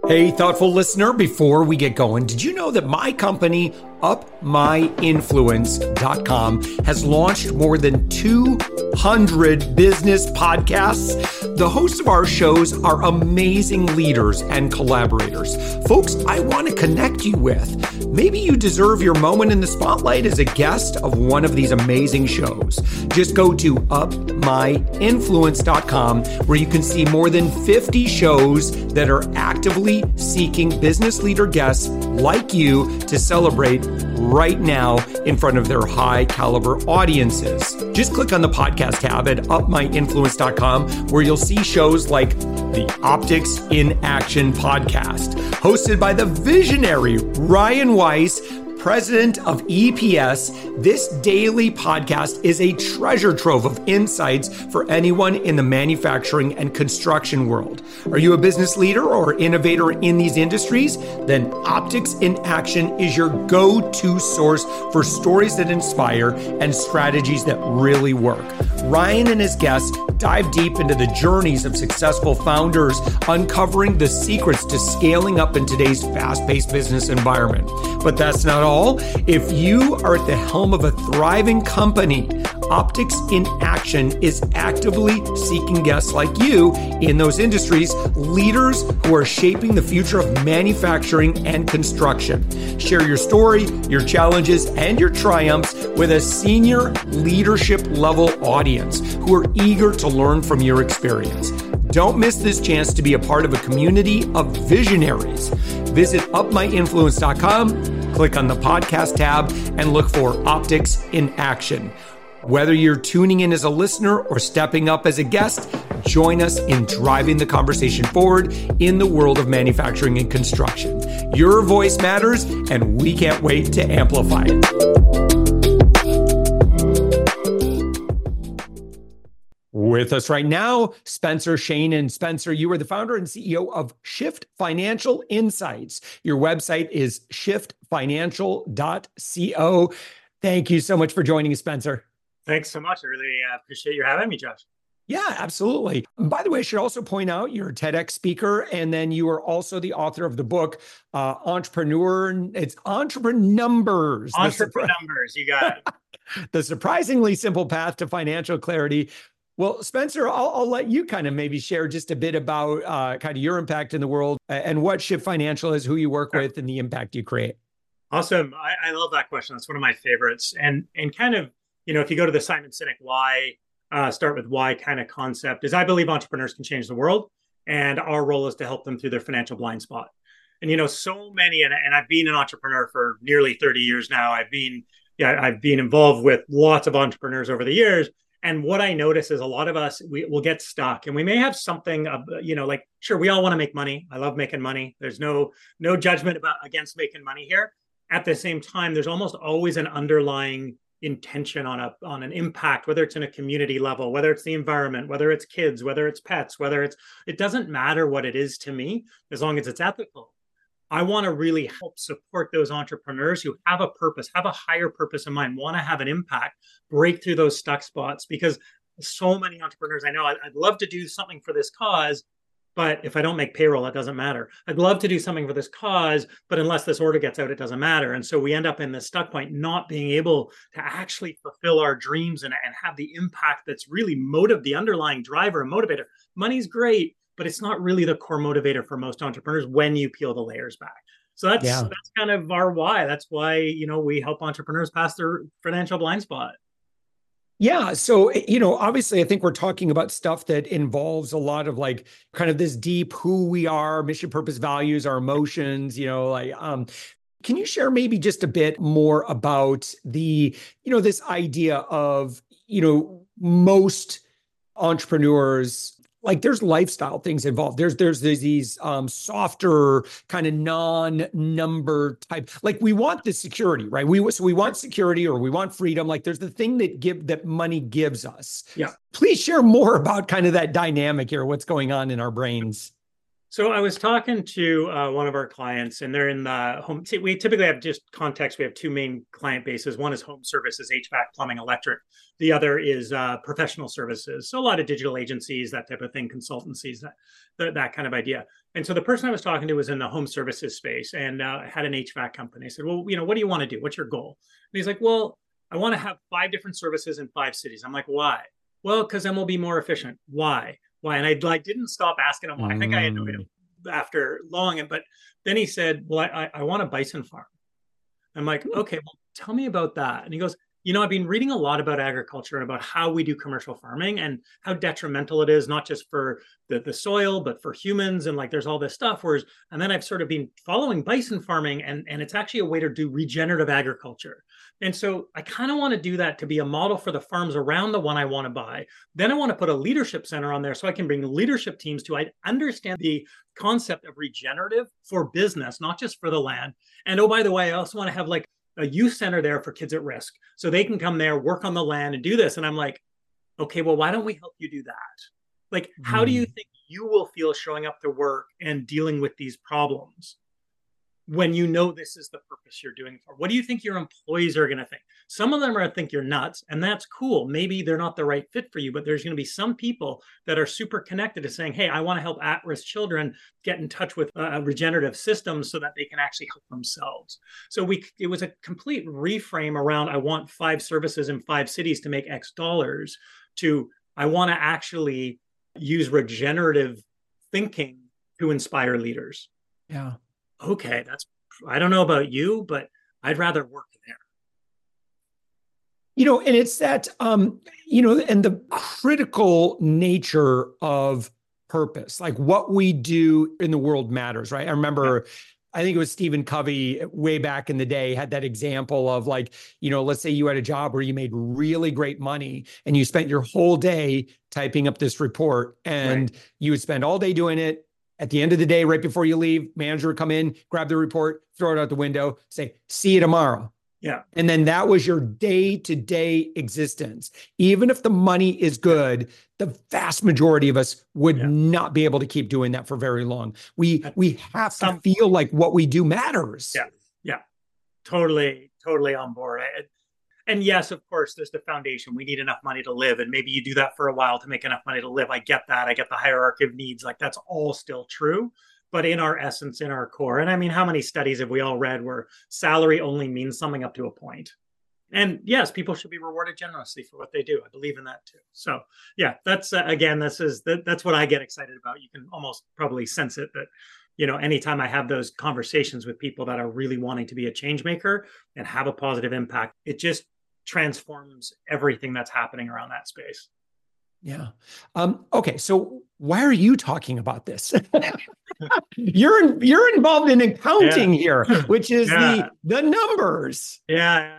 Hey, thoughtful listener, before we get going, did you know that my company, UpMyInfluence.com, has launched more than 200 business podcasts? The hosts of our shows are amazing leaders and collaborators, folks I want to connect you with. Maybe you deserve your moment in the spotlight as a guest of one of these amazing shows. Just go to UpMyInfluence.com, where you can see more than 50 shows that are actively seeking business leader guests like you to celebrate right now in front of their high caliber audiences. Just click on the podcast tab at UpMyInfluence.com, where you'll see shows like the Optics in Action podcast, hosted by the visionary Ryan Weiss, president of EPS. This daily podcast is a treasure trove of insights for anyone in the manufacturing and construction world. Are you a business leader or innovator in these industries? Then Optics in Action is your go-to source for stories that inspire and strategies that really work. Ryan and his guests dive deep into the journeys of successful founders, uncovering the secrets to scaling up in today's fast-paced business environment. But that's not all. If you are at the helm of a thriving company, Optics in Action is actively seeking guests like you in those industries, leaders who are shaping the future of manufacturing and construction. Share your story, your challenges, and your triumphs with a senior leadership level audience who are eager to learn from your experience. Don't miss this chance to be a part of a community of visionaries. Visit UpMyInfluence.com, click on the podcast tab, and look for Optics in Action. Whether you're tuning in as a listener or stepping up as a guest, join us in driving the conversation forward in the world of manufacturing and construction. Your voice matters, and we can't wait to amplify it. With us right now, Spencer Shane. And Spencer, you are the founder and CEO of Shift Financial Insights. Your website is shiftfinancial.co. Thank you so much for joining us, Spencer. Thanks so much. I really appreciate you having me, Josh. Yeah, absolutely. By the way, I should also point out you're a TEDx speaker, and then you are also the author of the book, Entrepreneur. It's Entreprenumbers. Entreprenumbers, you got it. The surprisingly simple path to financial clarity. Well, Spencer, I'll let you kind of maybe share just a bit about kind of your impact in the world and what Shift Financial is, who you work with, and the impact you create. Awesome. I love that question. That's one of my favorites. And kind of, if you go to the Simon Sinek why, start with why kind of concept is I believe entrepreneurs can change the world, and our role is to help them through their financial blind spot. And, so many, and I've been an entrepreneur for nearly 30 years now. I've been involved with lots of entrepreneurs over the years. And what I notice is a lot of us, we'll get stuck, and we may have something, sure, we all want to make money. I love making money. There's no judgment against making money here. At the same time, there's almost always an underlying intention on an impact, whether it's in a community level, whether it's the environment, whether it's kids, whether it's pets, it doesn't matter what it is to me, as long as it's ethical. I want to really help support those entrepreneurs who have a purpose, have a higher purpose in mind, want to have an impact, break through those stuck spots, because so many entrepreneurs I know, I'd love to do something for this cause, but if I don't make payroll, it doesn't matter. I'd love to do something for this cause, but unless this order gets out, it doesn't matter. And so we end up in this stuck point, not being able to actually fulfill our dreams and have the impact that's really the underlying driver and motivator. Money's great, but it's not really the core motivator for most entrepreneurs when you peel the layers back. So that's kind of our why. That's why, we help entrepreneurs pass their financial blind spot. Yeah. So, obviously, I think we're talking about stuff that involves a lot of like kind of this deep who we are, mission, purpose, values, our emotions, can you share maybe just a bit more about the, this idea of, most entrepreneurs, like there's lifestyle things involved. There's these softer kind of non-number type, like we want the security, right? We want security, or we want freedom. Like there's the thing that money gives us. Yeah. Please share more about kind of that dynamic here. What's going on in our brains? So I was talking to one of our clients, and they're in the home. See, we typically have just context. We have two main client bases. One is home services, HVAC, plumbing, electric. The other is professional services. So a lot of digital agencies, that type of thing, consultancies, that kind of idea. And so the person I was talking to was in the home services space and had an HVAC company. I said, well, what do you want to do? What's your goal? And he's like, well, I want to have 5 different services in 5 cities. I'm like, why? Well, because then we'll be more efficient. Why? Why? And I like didn't stop asking him why. I think I annoyed him after long. But then he said, well, I want a bison farm. I'm like, okay, well, tell me about that. And he goes, I've been reading a lot about agriculture and about how we do commercial farming and how detrimental it is, not just for the soil, but for humans. And like, there's all this stuff. And then I've sort of been following bison farming, and it's actually a way to do regenerative agriculture. And so I kind of want to do that to be a model for the farms around the one I want to buy. Then I want to put a leadership center on there so I can bring leadership teams to understand the concept of regenerative for business, not just for the land. And oh, by the way, I also want to have like a youth center there for kids at risk so they can come there, work on the land and do this. And I'm like, okay, well, why don't we help you do that? Like, how do you think you will feel showing up to work and dealing with these problems when you know this is the purpose you're doing it for? What do you think your employees are going to think? Some of them are going to think you're nuts, and that's cool. Maybe they're not the right fit for you, but there's going to be some people that are super connected to saying, hey, I want to help at-risk children get in touch with regenerative systems so that they can actually help themselves. So it was a complete reframe around, I want 5 services in 5 cities to make X dollars, to I want to actually use regenerative thinking to inspire leaders. Yeah. Okay, I don't know about you, but I'd rather work there. And it's that, and the critical nature of purpose, like what we do in the world matters, right? I remember, I think it was Stephen Covey way back in the day had that example of like, let's say you had a job where you made really great money and you spent your whole day typing up this report, and you would spend all day doing it. At the end of the day, right before you leave, manager would come in, grab the report, throw it out the window, say, see you tomorrow. Yeah. And then that was your day-to-day existence. Even if the money is good, the vast majority of us would not be able to keep doing that for very long. We have to feel like what we do matters. Yeah. Yeah. Totally on board. And yes, of course, there's the foundation. We need enough money to live. And maybe you do that for a while to make enough money to live. I get that. I get the hierarchy of needs. Like, that's all still true. But in our essence, in our core, and I mean, how many studies have we all read where salary only means something up to a point? And yes, people should be rewarded generously for what they do. I believe in that too. So yeah, that's again, that's what I get excited about. You can almost probably sense it that, anytime I have those conversations with people that are really wanting to be a change maker and have a positive impact, it just transforms everything that's happening around that space. Yeah. Okay. So why are you talking about this? You're involved in accounting here, which is the numbers. Yeah.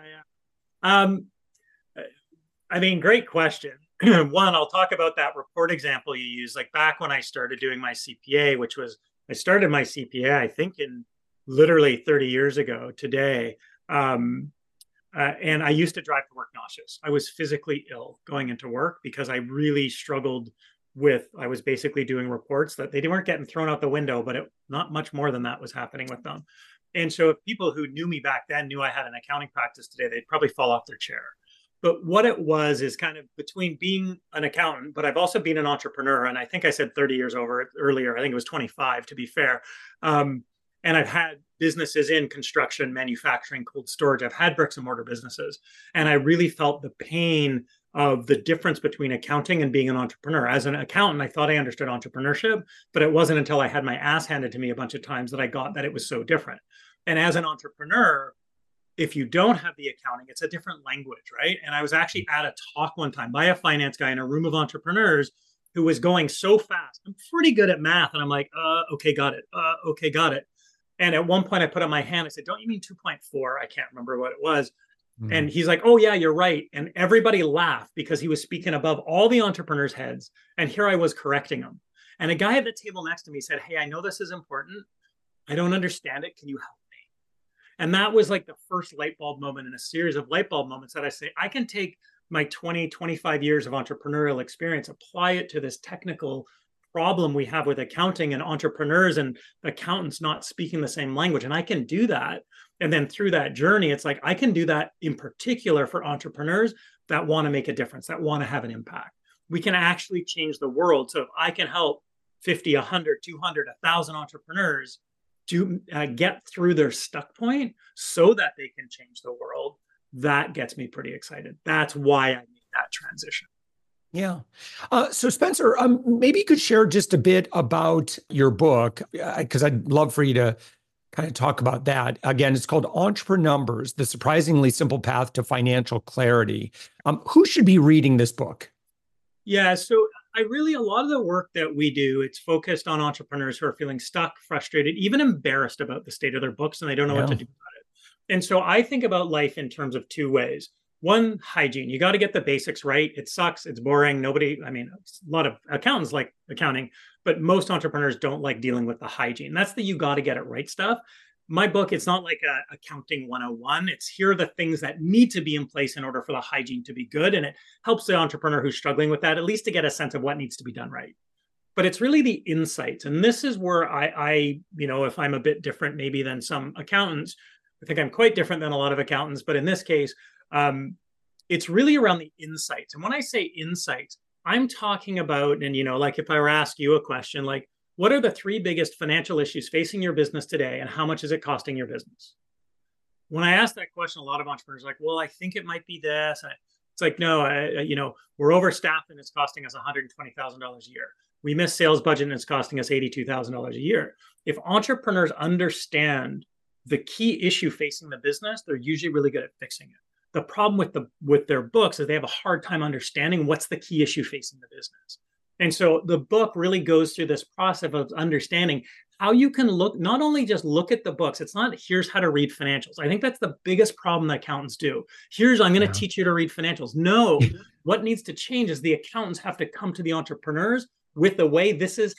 I mean, great question. One, I'll talk about that report example you use. Like back when I started doing my CPA, I started my CPA, I think in literally 30 years ago today. And I used to drive to work nauseous. I was physically ill going into work because I really struggled I was basically doing reports that they weren't getting thrown out the window, but not much more than that was happening with them. And so if people who knew me back then knew I had an accounting practice today, they'd probably fall off their chair. But what it was is kind of between being an accountant, but I've also been an entrepreneur. And I think I said 30 years earlier. I think it was 25 to be fair. And I've had businesses in construction, manufacturing, cold storage. I've had bricks and mortar businesses. And I really felt the pain of the difference between accounting and being an entrepreneur. As an accountant, I thought I understood entrepreneurship, but it wasn't until I had my ass handed to me a bunch of times that I got that it was so different. And as an entrepreneur, if you don't have the accounting, it's a different language, right? And I was actually at a talk one time by a finance guy in a room of entrepreneurs who was going so fast. I'm pretty good at math. And I'm like, okay, got it. Okay, got it. And at one point I put up my hand, I said, don't you mean 2.4? I can't remember what it was. And he's like, oh yeah, you're right. And everybody laughed because he was speaking above all the entrepreneurs' heads. And here I was correcting him. And a guy at the table next to me said, hey, I know this is important. I don't understand it. Can you help me? And that was like the first light bulb moment in a series of light bulb moments that I say, I can take my 20, 25 years of entrepreneurial experience, apply it to this technical problem we have with accounting and entrepreneurs and accountants not speaking the same language. And I can do that. And then through that journey, it's like I can do that in particular for entrepreneurs that want to make a difference, that want to have an impact. We can actually change the world. So if I can help 50, 100, 200, 1,000 entrepreneurs to get through their stuck point so that they can change the world, that gets me pretty excited. That's why I made that transition. Yeah. So Spencer, maybe you could share just a bit about your book, because I'd love for you to kind of talk about that. Again, it's called Entreprenumbers, The Surprisingly Simple Path to Financial Clarity. Who should be reading this book? Yeah, so a lot of the work that we do, it's focused on entrepreneurs who are feeling stuck, frustrated, even embarrassed about the state of their books, and they don't know what to do about it. And so I think about life in terms of two ways. One, hygiene. You got to get the basics right. It sucks. It's boring. A lot of accountants like accounting, but most entrepreneurs don't like dealing with the hygiene. That's the you got to get it right stuff. My book, it's not like a accounting 101. It's here are the things that need to be in place in order for the hygiene to be good. And it helps the entrepreneur who's struggling with that, at least to get a sense of what needs to be done right. But it's really the insights. And this is where I if I'm a bit different maybe than some accountants, I think I'm quite different than a lot of accountants. But in this case, it's really around the insights. And when I say insights, I'm talking about, and like if I were to ask you a question, like, what are the 3 biggest financial issues facing your business today, and how much is it costing your business? When I ask that question, a lot of entrepreneurs are like, well, I think it might be this. It's like, no, we're overstaffed and it's costing us $120,000 a year. We miss sales budget and it's costing us $82,000 a year. If entrepreneurs understand the key issue facing the business, they're usually really good at fixing it. The problem with their books is they have a hard time understanding what's the key issue facing the business. And so the book really goes through this process of understanding how you can not only just look at the books. It's not here's how to read financials. I think that's the biggest problem that accountants do. I'm going to teach you to read financials. No, what needs to change is the accountants have to come to the entrepreneurs with the way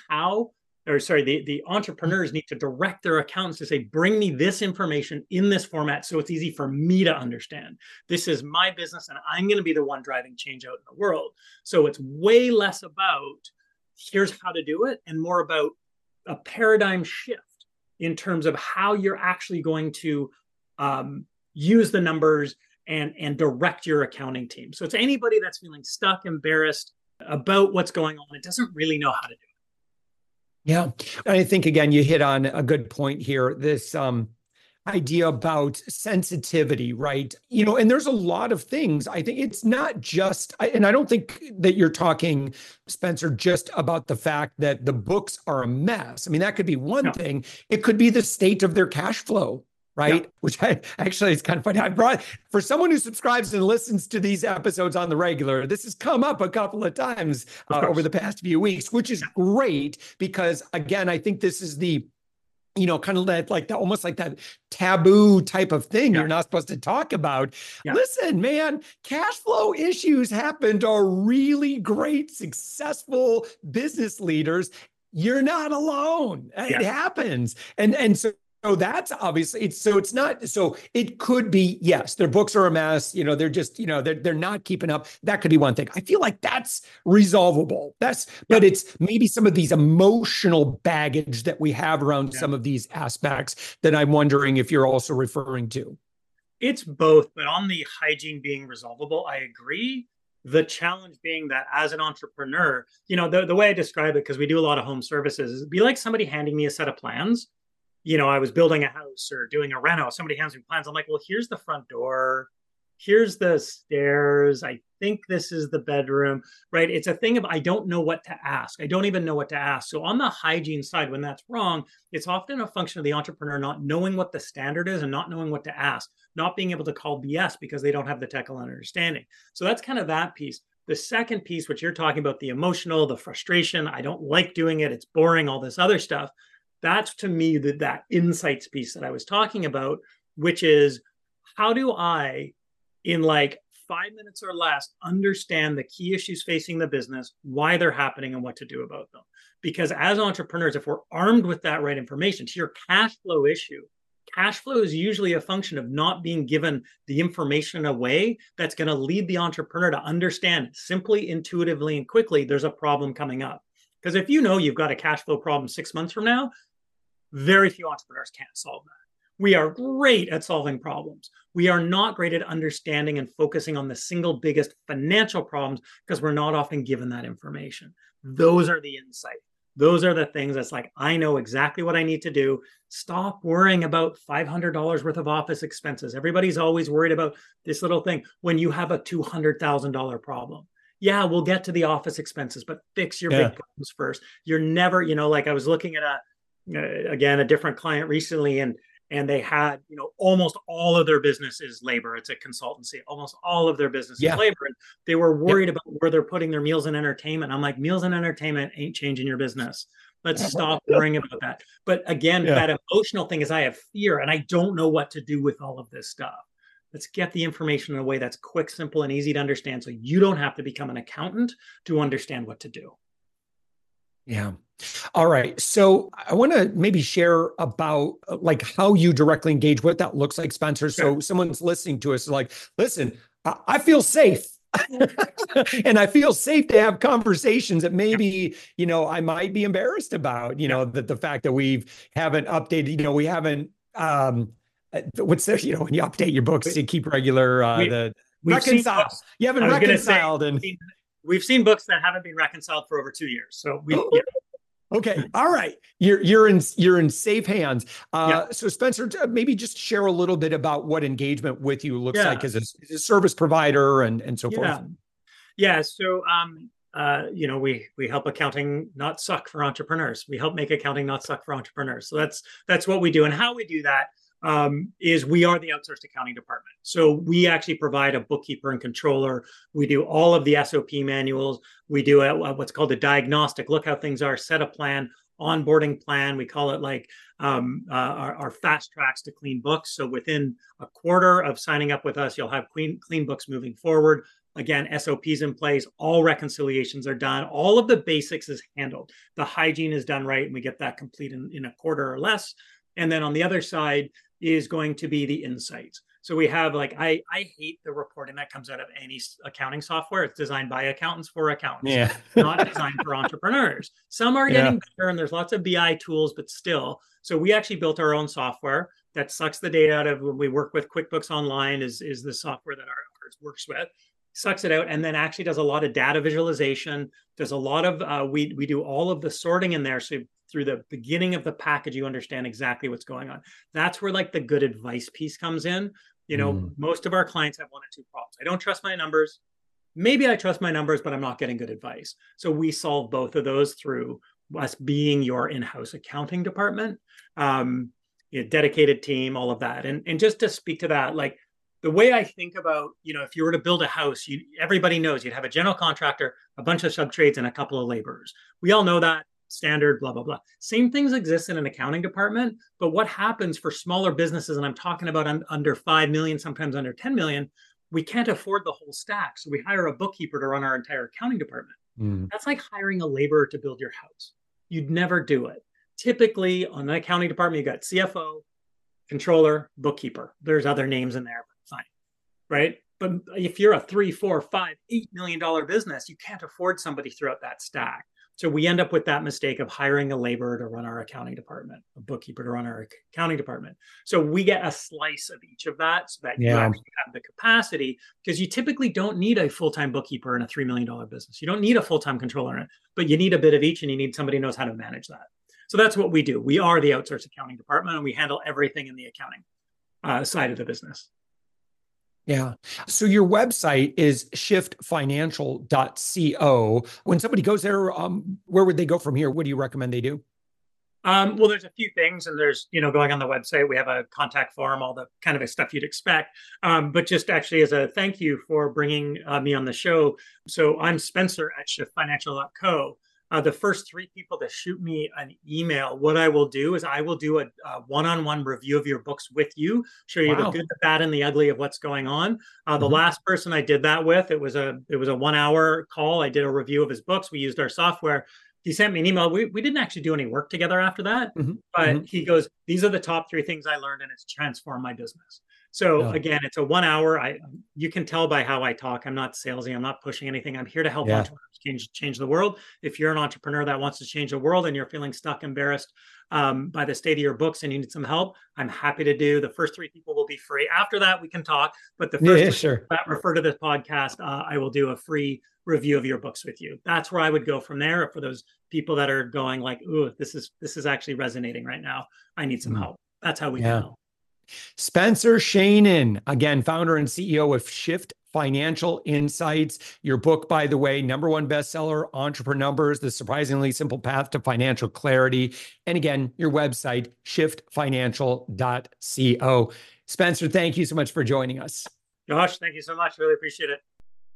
the entrepreneurs need to direct their accountants to say, bring me this information in this format so it's easy for me to understand. This is my business and I'm going to be the one driving change out in the world. So it's way less about here's how to do it and more about a paradigm shift in terms of how you're actually going to use the numbers and direct your accounting team. So it's anybody that's feeling stuck, embarrassed about what's going on. It doesn't really know how to do it. Yeah. I think, again, you hit on a good point here, this idea about sensitivity, right? And there's a lot of things. I think it's not just, and I don't think that you're talking, Spencer, just about the fact that the books are a mess. I mean, that could be one thing. It could be the state of their cash flow, right? Yeah. Which actually is kind of funny. For someone who subscribes and listens to these episodes on the regular, this has come up a couple of times over the past few weeks, which is great because, again, I think this is the, kind of almost like that taboo type of thing you're not supposed to talk about. Yeah. Listen, man, cash flow issues happen to really great, successful business leaders. You're not alone. It happens. And so that's obviously it's not, so it could be, yes, their books are a mess. They're just, they're not keeping up. That could be one thing. I feel like that's resolvable. But it's maybe some of these emotional baggage that we have around some of these aspects that I'm wondering if you're also referring to. It's both, but on the hygiene being resolvable, I agree. The challenge being that as an entrepreneur, the way I describe it, because we do a lot of home services, is it'd be like somebody handing me a set of plans. I was building a house or doing a reno. Somebody hands me plans. I'm like, well, here's the front door. Here's the stairs. I think this is the bedroom, right? It's a thing of, I don't know what to ask. I don't even know what to ask. So on the hygiene side, when that's wrong, it's often a function of the entrepreneur not knowing what the standard is and not knowing what to ask, not being able to call BS because they don't have the technical understanding. So that's kind of that piece. The second piece, which you're talking about, the emotional, the frustration, I don't like doing it. It's boring, all this other stuff. That's to me that insights piece that I was talking about, which is how do I, in like 5 minutes or less, understand the key issues facing the business, why they're happening, and what to do about them. Because as entrepreneurs, if we're armed with that right information, to your cash flow issue, cash flow is usually a function of not being given the information in a way that's going to lead the entrepreneur to understand simply, intuitively, and quickly there's a problem coming up. Because if you know you've got a cash flow problem 6 months from now, very few entrepreneurs can't solve that. We are great at solving problems. We are not great at understanding and focusing on the single biggest financial problems because we're not often given that information. Those are the insights. Those are the things that's like, I know exactly what I need to do. Stop worrying about $500 worth of office expenses. Everybody's always worried about this little thing when you have a $200,000 problem. Yeah, we'll get to the office expenses, but fix your big problems first. You're never, like I was looking at a different client recently, and they had, almost all of their business is labor. It's a consultancy. Almost all of their business is labor. And they were worried about where they're putting their meals and entertainment. I'm like, meals and entertainment ain't changing your business. Let's stop worrying about that. But again, that emotional thing is I have fear and I don't know what to do with all of this stuff. Let's get the information in a way that's quick, simple, and easy to understand so you don't have to become an accountant to understand what to do. Yeah. All right. So I want to maybe share about like how you directly engage, what that looks like, Spencer. So someone's listening to us like, listen, I feel safe. And I feel safe to have conversations that maybe, I might be embarrassed about, that the fact that we haven't updated, we haven't, what's there, when you update your books to keep regular, reconcile. You haven't reconciled. We've seen books that haven't been reconciled for over 2 years. So Okay. All right. You're in safe hands. So Spencer, maybe just share a little bit about what engagement with you looks like as a service provider and so forth. Yeah. So, we help accounting not suck for entrepreneurs. We help make accounting not suck for entrepreneurs. So that's what we do. And how we do that is we are the outsourced accounting department. So we actually provide a bookkeeper and controller. We do all of the SOP manuals. We do what's called a diagnostic, look how things are, set a plan, onboarding plan. We call it like our fast tracks to clean books. So within a quarter of signing up with us, you'll have clean books moving forward. Again, SOPs in place, all reconciliations are done. All of the basics is handled. The hygiene is done right, and we get that complete in a quarter or less. And then on the other side is going to be the insights. So we have I hate the reporting that comes out of any accounting software. It's designed by accountants for accountants, not designed for entrepreneurs. Some are getting better and there's lots of BI tools, but still. So we actually built our own software that sucks the data out of when we work with QuickBooks Online is the software that ours works with. Sucks it out and then actually does a lot of data visualization. There's a lot of, we do all of the sorting in there. So through the beginning of the package, you understand exactly what's going on. That's where like the good advice piece comes in. Most of our clients have one or two problems. I don't trust my numbers. Maybe I trust my numbers, but I'm not getting good advice. So we solve both of those through us being your in-house accounting department, dedicated team, all of that. And just to speak to that, like, the way I think about, if you were to build a house, everybody knows you'd have a general contractor, a bunch of subtrades, and a couple of laborers. We all know that standard, blah, blah, blah. Same things exist in an accounting department. But what happens for smaller businesses, and I'm talking about under 5 million, sometimes under 10 million, we can't afford the whole stack. So we hire a bookkeeper to run our entire accounting department. That's like hiring a laborer to build your house. You'd never do it. Typically, on an accounting department, you got CFO, controller, bookkeeper. There's other names in there. Fine, right? But if you're a $3, $4, $5, $8 million business, you can't afford somebody throughout that stack. So we end up with that mistake of hiring a laborer to run our accounting department, a bookkeeper to run our accounting department. So we get a slice of each of that so that you actually have the capacity, because you typically don't need a full-time bookkeeper in a $3 million business. You don't need a full-time controller in it, but you need a bit of each and you need somebody who knows how to manage that. So that's what we do. We are the outsourced accounting department and we handle everything in the accounting side of the business. Yeah. So your website is shiftfinancial.co. When somebody goes there, where would they go from here? What do you recommend they do? Well, there's a few things, and there's, going on the website, we have a contact form, all the kind of stuff you'd expect. But just actually as a thank you for bringing me on the show. So I'm Spencer at shiftfinancial.co. The first 3 people to shoot me an email, what I will do is I will do a one-on-one review of your books with you, show you the good, the bad, and the ugly of what's going on. The last person I did that with, it was a 1-hour call. I did a review of his books. We used our software. He sent me an email. We didn't actually do any work together after that, but he goes, these are the top 3 things I learned and it's transformed my business. So again, it's a 1 hour. You can tell by how I talk. I'm not salesy. I'm not pushing anything. I'm here to help entrepreneurs change the world. If you're an entrepreneur that wants to change the world and you're feeling stuck, embarrassed by the state of your books and you need some help, I'm happy to do. The first 3 people will be free. After that, we can talk. But the first people that refer to this podcast, I will do a free review of your books with you. That's where I would go from there. For those people that are going like, ooh, this is actually resonating right now, I need some help. That's how we go. Spencer Schainin, again, founder and CEO of Shift Financial Insights. Your book, by the way, #1 bestseller, Entreprenumbers, The Surprisingly Simple Path to Financial Clarity. And again, your website, shiftfinancial.co. Spencer, thank you so much for joining us. Josh, thank you so much. Really appreciate it.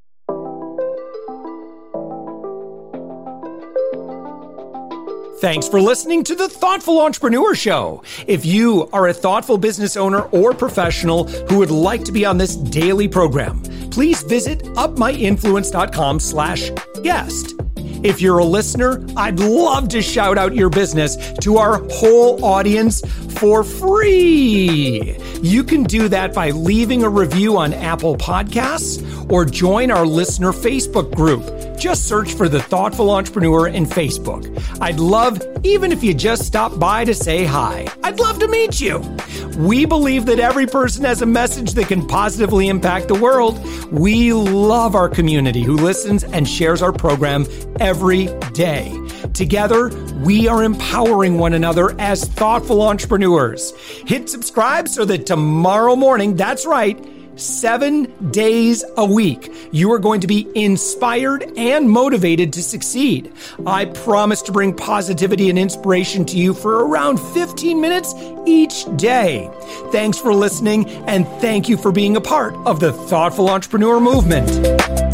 Thanks for listening to the Thoughtful Entrepreneur Show. If you are a thoughtful business owner or professional who would like to be on this daily program, please visit upmyinfluence.com/guest. If you're a listener, I'd love to shout out your business to our whole audience for free. You can do that by leaving a review on Apple Podcasts or join our listener Facebook group. Just search for The Thoughtful Entrepreneur in Facebook. I'd love, even if you just stop by to say hi, I'd love to meet you. We believe that every person has a message that can positively impact the world. We love our community who listens and shares our program every day. Together, we are empowering one another as thoughtful entrepreneurs. Hit subscribe so that tomorrow morning, that's right, 7 days a week, you are going to be inspired and motivated to succeed. I promise to bring positivity and inspiration to you for around 15 minutes each day. Thanks for listening, and thank you for being a part of the Thoughtful Entrepreneur Movement.